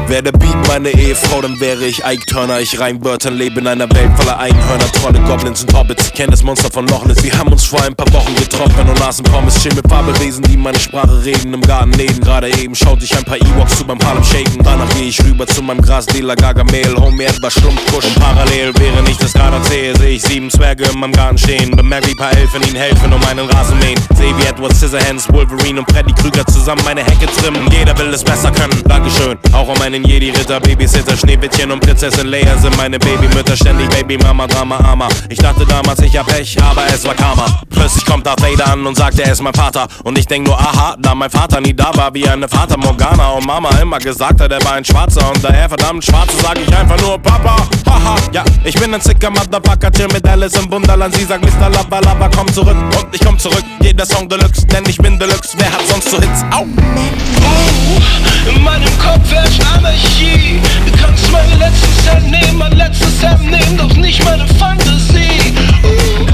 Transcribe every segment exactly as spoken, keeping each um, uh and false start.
Wär der Beat meine Ehefrau, dann wäre ich Ike Turner. Ich reim Wörtern, lebe in einer Welt voller Einhörner, Trolle, Goblins und Hobbits. Ich kenn das Monster von Loch Ness. Wir haben uns vor ein paar Wochen getroffen und aßen Pommes. Chill mit Fabelwesen, die meine Sprache reden. Im Garten neben, gerade eben schaute ich ein paar Ewoks zu beim Harlem Shaken. Danach geh ich rüber zu meinem Grasdealer Gargamel, Homie etwas Schlumpfkusch. Und parallel, während ich das gerade erzähle, seh ich sieben Zwerge in meinem Garten stehen. Bemerk wie paar Elfen ihnen helfen und meinen Rasen mähen. Seh wie Edward Scissorhands, Wolverine und Freddy Krüger zusammen meine Hecke trimmen. Jeder will es besser können, Dankeschön. Auch um meinen Jedi-Ritter, Babysitter, Schneewittchen und Prinzessin Leia sind meine Babymütter. Ständig Babymama, Drama, Arma. Ich dachte damals, ich hab Pech, aber es war Karma. Plötzlich kommt Darth Vader an und sagt, er ist mein Vater. Und ich denk nur, aha, da mein Vater nie da war, wie eine Vater Morgana. Und Mama immer gesagt hat, er war ein Schwarzer. Und daher verdammt Schwarze sag ich einfach nur Papa. Haha, ja, ich bin ein sicker Motherfucker, chill mit Alice im Wunderland. Sie sagt, Mister Lava Lava, komm zurück. Und ich komm zurück, jeder Song Deluxe, denn ich bin Deluxe. Wer hat sonst so Hits? Au! Oh, in meinem Kopf herrscht Anarchie. Du kannst meinen letzten Cent nehmen, mein letztes Hemd nehmen, doch nicht meine Fantasie. Uh, uh,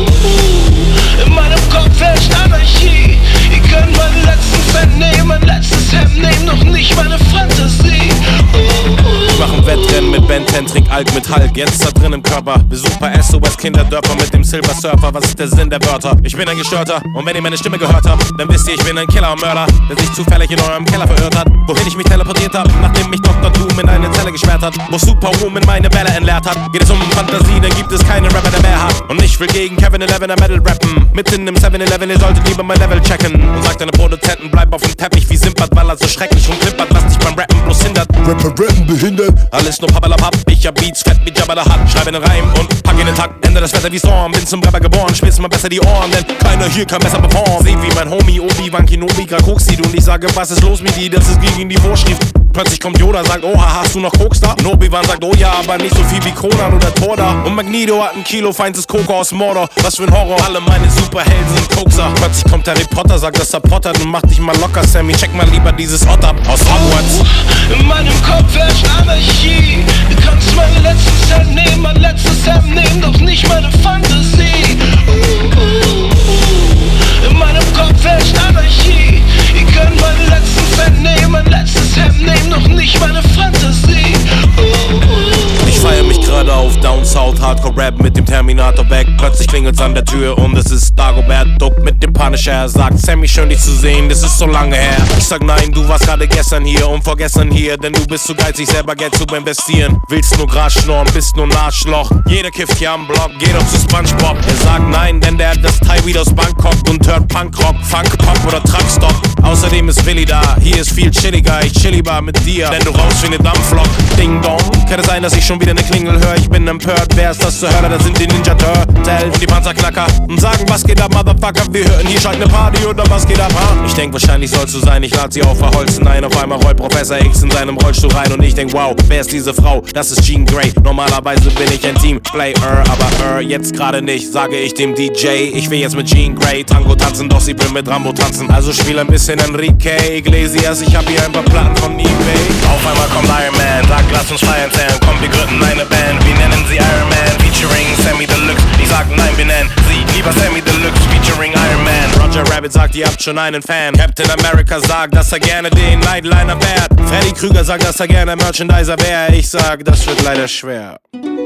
uh. In meinem Kopf herrscht Anarchie. Ihr könnt meinen letzten Cent nehmen, mein letztes Hemd nehmen, doch nicht meine Fantasie. Uh, uh. Ich mach ein Wettrennen mit Ben ten, trink Alk mit Hulk, jetzt da drin im Körper. Besuch bei S O S Kinderdörfer mit dem Silver Surfer. Was ist der Sinn der Wörter? Ich bin ein Gestörter und wenn ihr meine Stimme gehört habt, dann wisst ihr, ich bin ein Killer und Mörder, der sich zufällig in eurem Keller verirrt hat. Wohin ich mich teleportiert hab, nachdem mich Doktor Doom in eine Zelle gesperrt hat. Wo Superwoman meine Bälle entleert hat. Geht es um Fantasie, dann gibt es keinen Rapper, der mehr hat. Und ich will gegen Kevin Eleven Metal rappen. Mitten im seven eleven, ihr solltet lieber mein Level checken. Und sagt deine Produzenten, bleib auf dem Teppich wie Simbad, weil er so schrecklich und klippert, was dich beim Rappen bloß hindert. Rapper rappen behindert. Alles nur Pappalapapp, ich hab Beats, fett wie Jabba da Hutt. Schreibe den Reim und pack in den Takt. Ende das Wetter wie Storm, bin zum Rapper geboren. Spitz mal besser die Ohren, denn keiner hier kann besser performen. Seh wie mein Homie Obi-Wan Kenobi grad Koks sieht und ich sage, was ist los mit dir, das ist gegen die Vorschrift. Plötzlich kommt Yoda, sagt, oha, hast du noch Koks da? Und Obi-Wan sagt, oh ja, aber nicht so viel wie Conan oder Torda. Und Magneto hat ein Kilo feinstes Coke aus Mordor. Was für ein Horror, alle meine Superhelden sind Kokser. Plötzlich kommt Harry Potter, sagt, dass er pottert und macht dich mal locker, Sammy. Check mal lieber dieses Otter aus Hogwarts. Oh, in meinem Kopf herrscht Anarchie. Du kannst meinen letzten Cent nehmen, mein letztes Hemd nehmen, doch nicht meine Fantasie. Uh, uh, uh. In meinem Kopf herrscht Anarchie. Ihr könnt meinen letzten Cent nehmen, mein letztes Hemd nehmen, doch nicht meine Fantasie. Uh, uh. Ich feier mich gerade auf Down South, Hardcore Rap mit dem Terminator weg. Plötzlich klingelt's an der Tür und es ist Dagobert Duck mit dem Punisher. Sagt, Sammy, schön dich zu sehen, das ist so lange her. Ich sag nein, du warst gerade gestern hier und vorgestern hier, denn du bist zu geizig, selber Geld zu investieren. Willst nur Gras schnorren, bist nur ein Arschloch. Jeder kifft hier am Block, geh doch zu Spongebob. Er sagt nein, denn der hat das Thai-Weed aus Bangkok und hört Punkrock, Funk, Pop oder Truckstop. Außerdem ist Willi da, hier ist viel chilliger, ich chill lieber mit dir, denn du rauchst wie ne Dampflok. Ding Dong, kann es sein, dass ich schon wieder ne Klingel höre? Ich bin empört, wer ist das zu hören? Da sind die Ninja Turtles und die Panzerknacker und sagen, was geht ab, Motherfucker? Wir hören hier scheint ne Party oder was geht ab, ha? Ich denk, wahrscheinlich soll's so sein, ich lad sie auf verholzen ein. Auf einmal rollt Professor X in seinem Rollstuhl rein und ich denk, wow, wer ist diese Frau? Das ist Jean Grey. Normalerweise bin ich ein Teamplayer, aber äh, jetzt gerade nicht, sage ich dem D J. Ich will jetzt mit Jean Grey Tango tanzen, doch sie will mit Rambo tanzen. Also spiel ein bisschen Enrique Iglesias, ich hab hier ein paar Platten von eBay. Auf einmal kommt Iron Man, sagt, lass uns feiern zählen. Komm, wir gründen eine Band, wir nennen sie Iron Man, featuring Sammy Deluxe. Ich sag nein, wir nennen sie lieber Sammy Deluxe, featuring Iron Man. Roger Rabbit sagt, ihr habt schon einen Fan. Captain America sagt, dass er gerne den Nightliner fährt. Freddy Krüger sagt, dass er gerne Merchandiser wäre. Ich sag, das wird leider schwer.